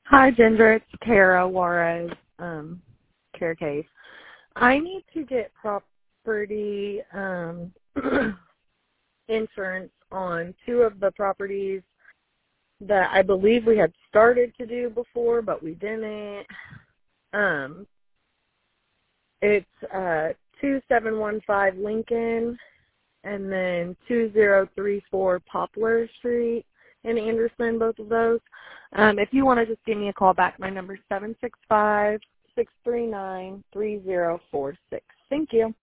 Hi, Ginger. It's Kara Juarez, Kara Case. I need to get property insurance on two of the properties that I believe we had started to do before, but we didn't. It's 2715 Lincoln and then 2034 Poplar Street in Anderson, both of those. If you want to just give me a call back, my number is 765-639-3046. Thank you.